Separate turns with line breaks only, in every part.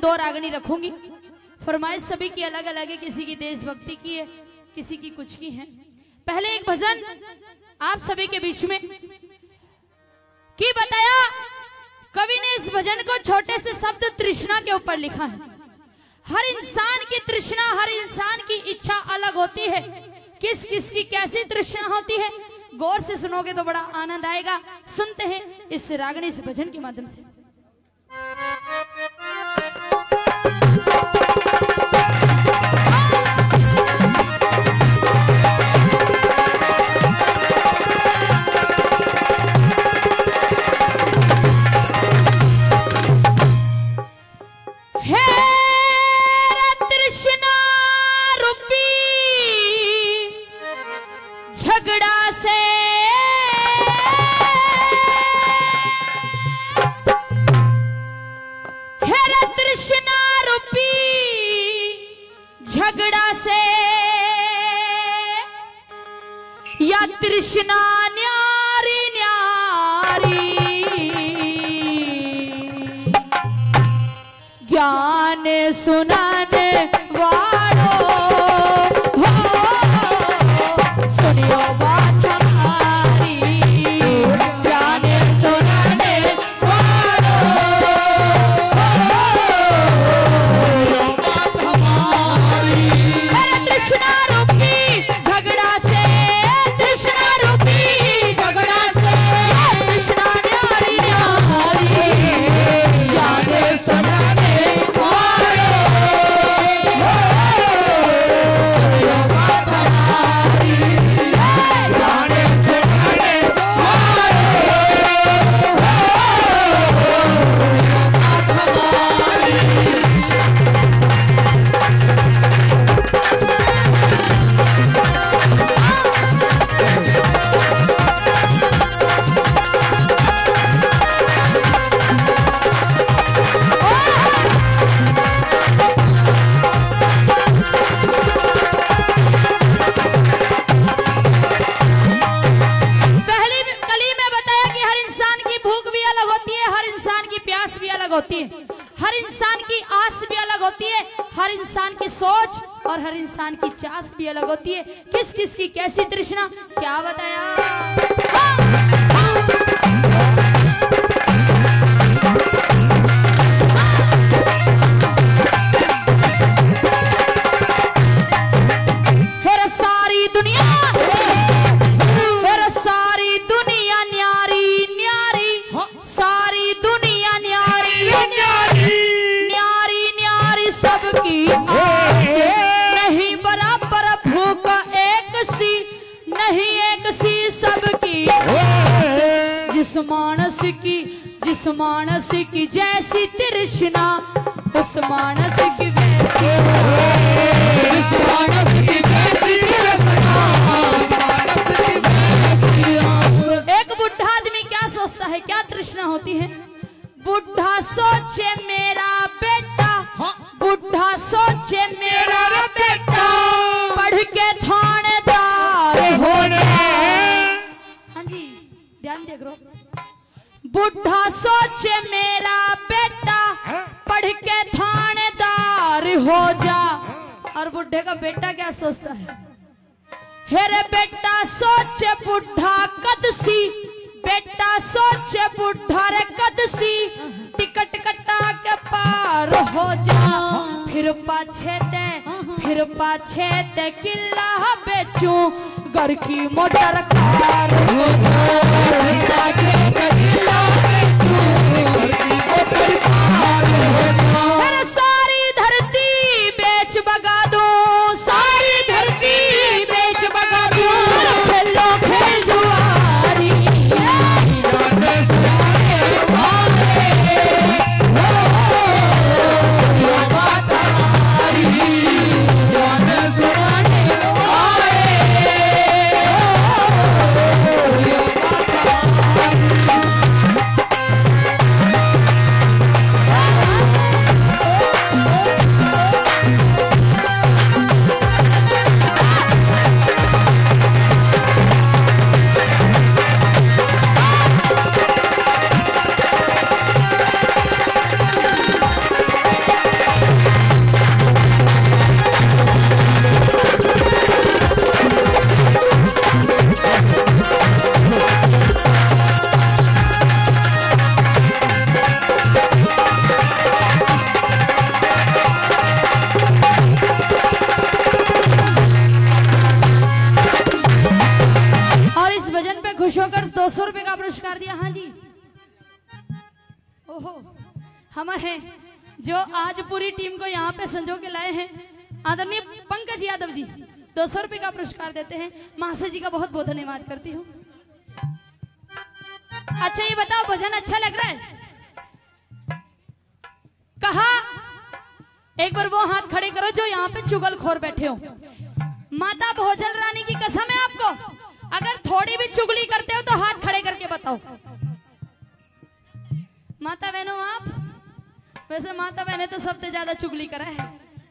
तो रागनी रखूंगी। फरमाइश सभी की अलग अलग है, किसी की देशभक्ति की है, किसी की कुछ की है। पहले एक भजन आप सभी के बीच में की बताया, कवि ने इस भजन को छोटे से शब्द तृष्णा के ऊपर लिखा है। हर इंसान की तृष्णा, हर इंसान की इच्छा अलग होती है। किस किस की कैसी तृष्णा होती है, गौर से सुनोगे तो बड़ा आनंद आएगा। सुनते हैं इस रागनी इस भजन के माध्यम से।
तृष्णा न्यारी न्यारी ज्ञान सुनाने वालों हो, सुनियो बात हमारी। ज्ञान सुनाने वालों हो, सुनियो बात हमारी। अरे तृष्णा रूपी झगड़ा से, तृष्णा रूपी झगड़ा से, तृष्णा न्यारी न्यारी ज्ञान सुनाने होती है, हर इंसान की आस भी अलग होती है, हर इंसान की सोच और हर इंसान की चास भी अलग होती है। किस किस की कैसी तृष्णा क्या बताया। सारी दुनिया, सारी दुनिया न्यारी न्यारी, सारी दुनिया सबकी आस, नहीं बराबर भूख एक सी, नहीं एक सी सबकी आस। जिस मानस की जैसी तृष्णा, उस मानस की वैसी, जिस मानस की जैसी तृष्णा, उस मानस की वैसी आस। एक बुढ़ा आदमी क्या सोचता है, क्या तृष्णा होती है। बुढ़ा सोचे मेरा बेटा, बुढ़ा सोचे मेरा बेटा पढ़ के थानेदार हो जाए। हाँ जी ध्यान दे करो। बुढ़ा सोचे मेरा बेटा पढ़ के थानेदार हो जा। और बुढ़े का बेटा क्या सोचता है, हेरे बेटा सोचे बुढ़ा कदसी, बेटा सोचे बुढ़ा रे कदसी, टिकट कटा के पार हो जा। फिर पाछे ते किला बेचूं, घर की मोटर कार हो जा। पाछे ते किला बेचूं, घर की मोटर कार हो जा। फिर सारी धरती बेच बगा दूं, सारी धरती बेच बगा दूं, खेलो खेल जुआरी।
हमारे जो आज पूरी टीम को यहाँ पे संजो के लाए हैं आदरणीय पंकज यादव जी 200 रुपए का पुरस्कार देते हैं। महाशय जी का बहुत बहुत धन्यवाद करती हूँ। अच्छा ये बताओ भजन अच्छा लग रहा है? कहा एक बार वो हाथ खड़े करो जो यहाँ पे चुगलखोर बैठे हो। माता भोजल रानी की कसम है आपको, अगर थोड़ी भी चुगली करते हो तो हाथ खड़े करके बताओ। माता बहनों आप, वैसे माता बहने तो सबसे ज्यादा चुगली करा है।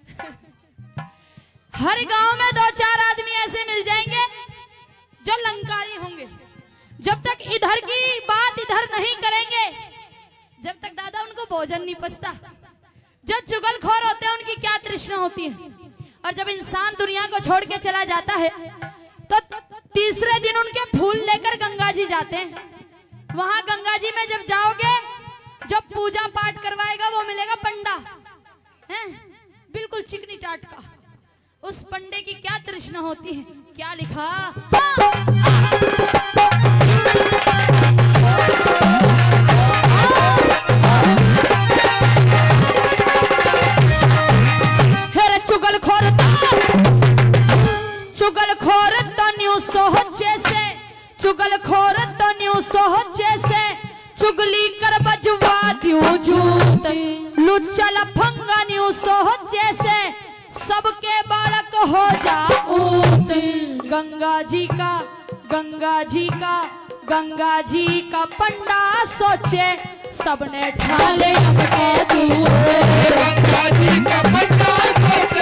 हर गांव में 2-4 आदमी ऐसे मिल जाएंगे जो लंकारी होंगे। जब तक इधर की बात इधर नहीं करेंगे, जब तक दादा उनको भोजन नहीं पचता। जब चुगलखोर होते हैं उनकी क्या तृष्णा होती है। और जब इंसान दुनिया को छोड़ के चला जाता है तो तीसरे दिन उनके फूल लेकर गंगा जी जाते हैं। वहां गंगा जी में जब जाओगे, जब पूजा पाठ करवाएगा वो मिलेगा पंडा, हैं बिल्कुल चिकनी टाट का। उस पंडे की क्या तृष्णा होती है, क्या लिखा चुगलखोर तो न्यू सोचे से, चुगलखोर तो न्यू सोचे से, चुगली कर बजवा दियो झूठ, लुच्चा लफंगा न्यू सोचे से, सबके बालक हो जाऊं। गंगा जी का, गंगा जी का, गंगा जी का पंडा सोचे, सबने ढाले हमके दूध। गंगा जी का पंडा सोचे,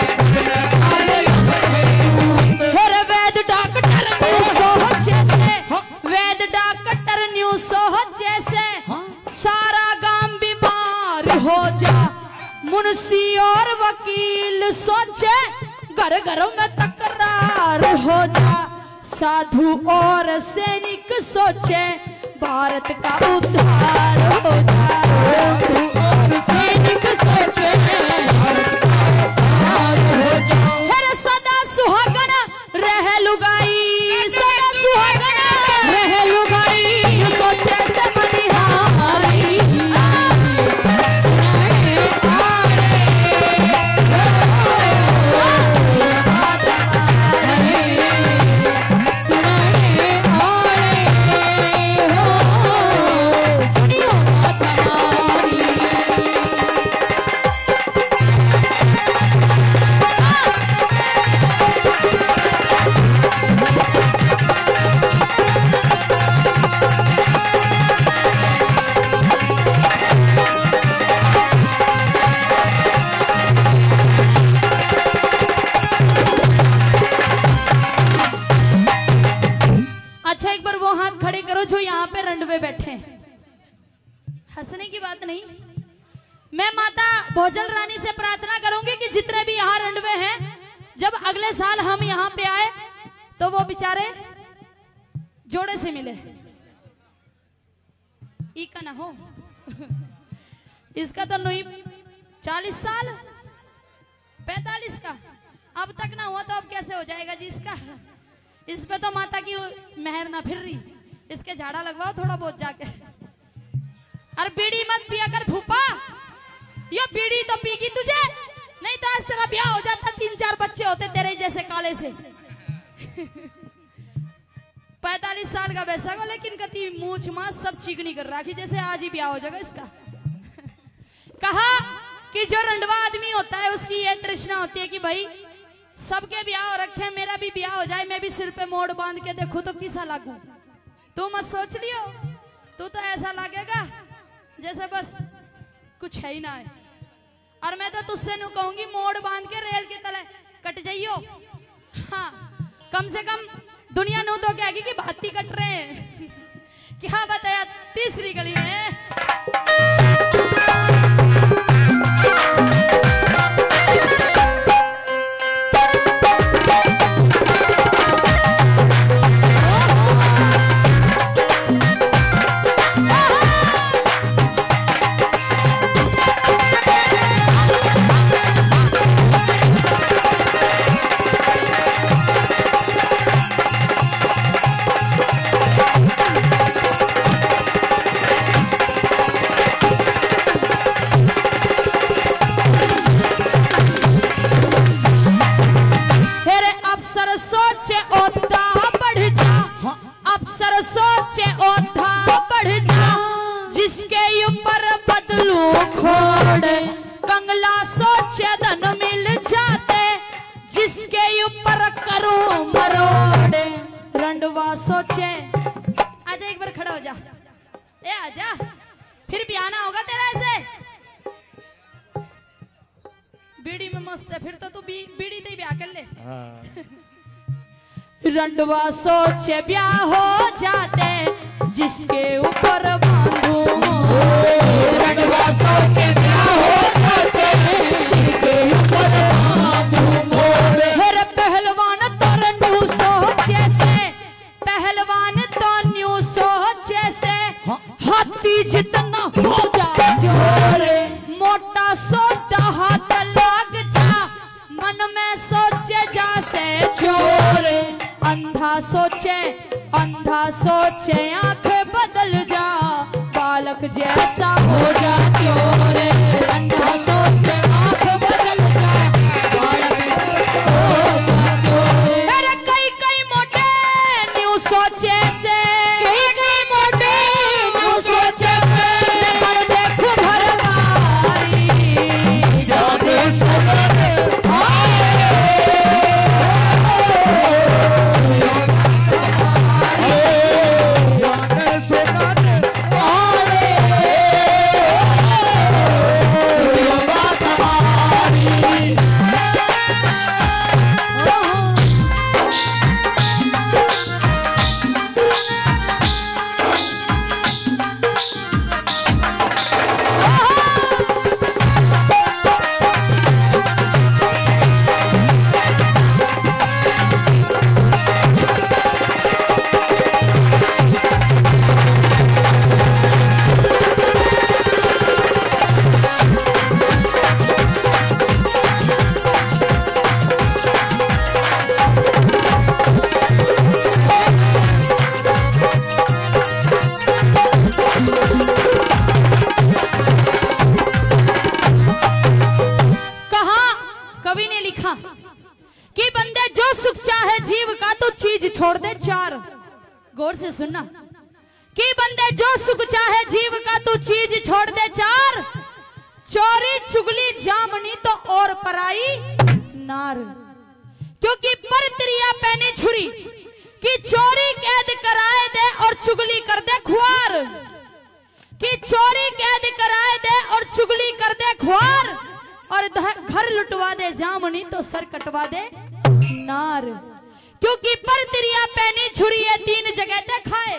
वैद डॉक्टर न्यू सोचे से, वैद डॉक्टर न्यू सोचे से, सारा गांव बीमार हो जा। मुंशी और वकील सोचे, घर घरों में तकरार हो जा। साधु और सैनिक सोचे, भारत का उद्धार हो जा। साधु और सैनिक सोचे, भारत का उद्धार हो जा। हर सदा सुहागन रह लुगाई, सदा सुहागन रह लुगाई, सोचे से बनिहारी। जो यहाँ पे रंडवे बैठे हैं, हंसने की बात नहीं। मैं माता भोजल रानी से प्रार्थना करूंगी कि जितने भी यहाँ रंडवे हैं, जब अगले साल हम यहाँ पे आए तो वो बेचारे जोड़े से मिले। इका ना हो इसका तो नहीं 40 साल 45 का अब तक ना हुआ तो अब कैसे हो जाएगा जी इसका। इस पे तो माता की मेहर ना फिर रही। इसके झाड़ा लगवाओ थोड़ा बहुत जाके। अरे बीड़ी मत पिया कर फूफा, ये बीड़ी तो पीगी तुझे, नहीं तो आज तेरा ब्याह हो जाता, 3-4 बच्चे होते तेरे जैसे काले से। 45 साल का वैसा को, लेकिन कति मूछ माँ सब चिकनी कर रखी जैसे आज ही ब्याह हो जाएगा इसका। कहा कि जो रंडवा आदमी होता है उसकी ये तृष्णा होती है कि भाई सबके ब्याह हो रखे, मेरा भी ब्याह हो जाए, मैं भी सिर पे मोड़ बांध के देखूं तो किसा लागू। तू मत सोच लियो, तू तो ऐसा लगेगा जैसे बस कुछ है ही ना है। और मैं तो तुझसे नु कहूंगी मोड़ बांध के रेल के तले कट जाइयो। हाँ कम से कम दुनिया नु तो कहेगी कि भाती कट रहे हैं। क्या बताया तीसरी गली में।
भला सोचे धन मिल जाते, जिसके ऊपर करूं मरोड़े। रंडवा सोचे, आजा एक बार खड़ा हो जा, ए आजा, फिर भी आना होगा तेरा ऐसे। बीड़ी में मस्त है, फिर तो तू बीड़ी ते ब्याह कर ले। रंडवा सोचे ब्याह हो जाते, जिसके ऊपर बांधू मोरे। रंडवा सोचे ब्याह हो जाते, जिसके ऊपर बांधू मोरे। फिर पहलवान तो न्यू सोचे से, पहलवान तो न्यू सोचे से, हाथी जितना हो जा जोरे। मोटा सोता हाथ लग जा, मन में सोचे जा से चोरे। अंधा सोचे आंख बदल जा, बालक जैसा हो जा चोरे। अंधा सोचे आंख बदल जा, बालक जैसा हो जा चोरे। मेरे कई मोटे न्यू सोचे से, कई मोटे न्यू सोचे से, कर देखो भरवारी जाने सोने कि बंदे जो सुख चाहे जीव का तो चीज छोड़ दे चार। गौर से सुनना कि बंदे जो सुख चाहे जीव का तो चीज छोड़ दे चार। चोरी चुगली जामनी तो और पराई नार। क्योंकि पर त्रिया पैनी छुरी कि चोरी कैद कराए दे और चुगली कर दे खुआर। कि चोरी कैद कराए दे और चुगली कर दे खुआर। और घर लुटवा दे जामनी तो सर कटवा दे नार। क्योंकि पर तिरिया पैनी छुरी है तीन जगह ते खाए।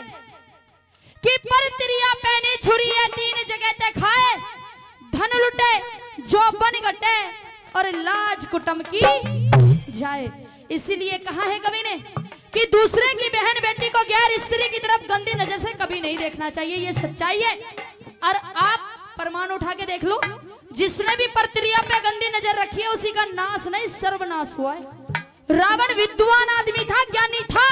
कि पर तिरिया पैनी छुरी है तीन जगह ते खाए। धन लुटे जो बन घटे और लाज कुटुंब की जाए। इसीलिए कहा है कवि ने कि दूसरे की बहन बेटी को गैर स्त्री की तरफ गंदी नजर से कभी नहीं देखना चाहिए। ये सच्चाई है। और आप प्रमाण उठा के देख लो, जिसने भी परत्रिया पे गंदी नजर रखी है उसी का नाश नहीं सर्वनाश हुआ है। रावण विद्वान आदमी था, ज्ञानी था,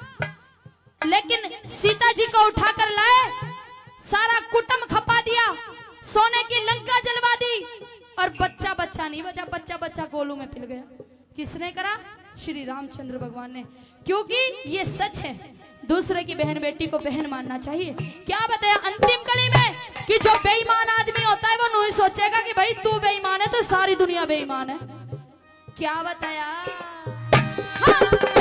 लेकिन सीता जी को उठाकर लाए, सारा कुटुंब खपा दिया, सोने की लंका जलवा दी और बच्चा बच्चा नहीं बचा, बच्चा बच्चा गोलू में पिल गया। किसने करा? श्री रामचंद्र भगवान ने। क्योंकि ये सच है, दूसरे की बहन बेटी को बहन मानना चाहिए। क्या बताया अंतिम कली में कि जो बेईमान आदमी होता है वो नहीं सोचेगा कि भाई तू बेईमान है तो सारी दुनिया बेईमान है। क्या बताया? हाँ।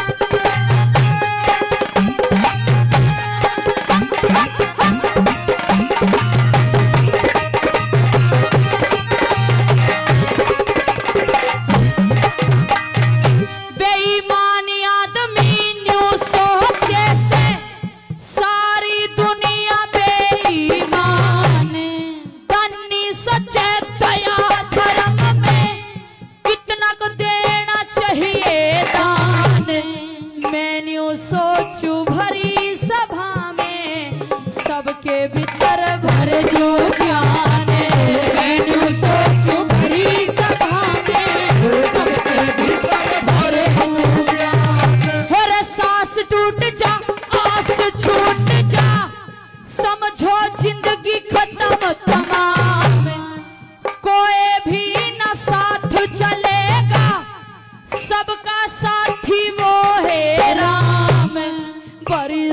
जिंदगी खत्म तमाम, कोई भी न साथ चलेगा, सबका साथी वो है राम। बड़ी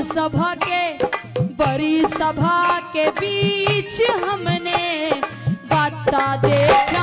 सभा के बीच हमने बाता देख